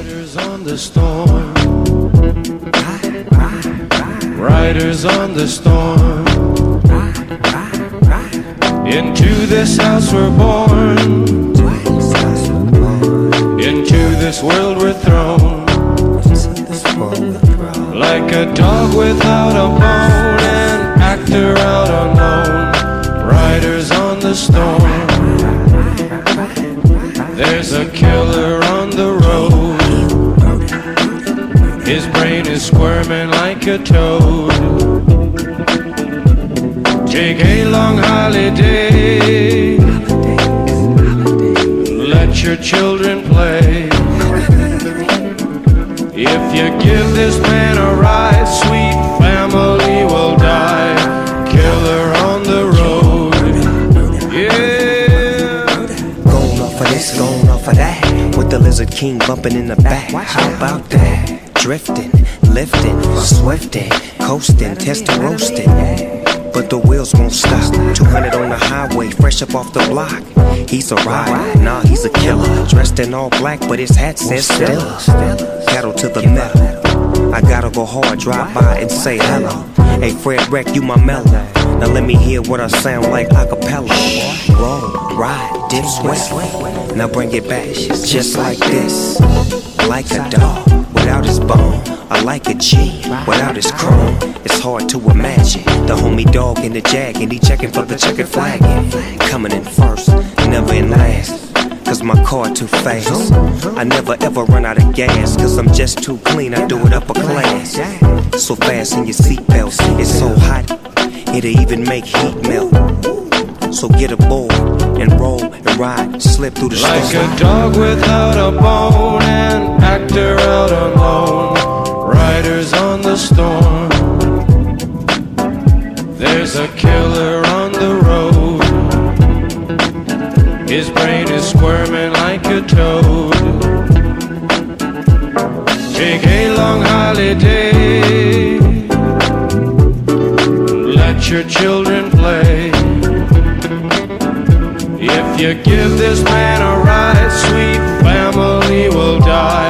Riders on the storm. Riders on the storm. Into this house we're born. Into this world we're thrown. Like a dog without a bone, an actor out on loan. Riders on the storm. There's a killer on the road. His brain is squirming like a toad. Take a long holiday. Let your children play. If you give this man a ride, sweet family will die. Killer on the road. Yeah. Going off of this, going off of that. With the Lizard King bumping in the back. How about that? Drifting, lifting, swifting, coasting, testing, roasting. But the wheels won't stop. 200 on the highway, fresh up off the block. He's a rider, nah, he's a killer. Dressed in all black, but his hat says Stella. Pedal to the metal. I gotta go hard, drive by and say hello. Hey, Fred Wreck, you my mellow. Now let me hear what I sound like a cappella. Roll, ride, dip, sweat. Now bring it back, just like this. Like a dog without his bone. I like a G without his chrome. It's hard to imagine the homie dog in the jag, and he checking for the checkered flag. Coming in first, never in last. Cause my car too fast. I never ever run out of gas. Cause I'm just too clean, I do it upper class. So fast in your seatbelts, it's so hot, it'll even make heat melt. So get aboard and roll and ride, slip through the storm. Like a dog without a bone, an actor out alone. Riders on the storm. There's a killer on the road. His brain is squirming like a toad. Take a long holiday. Let your children play. If you give this man a ride, sweet family will die.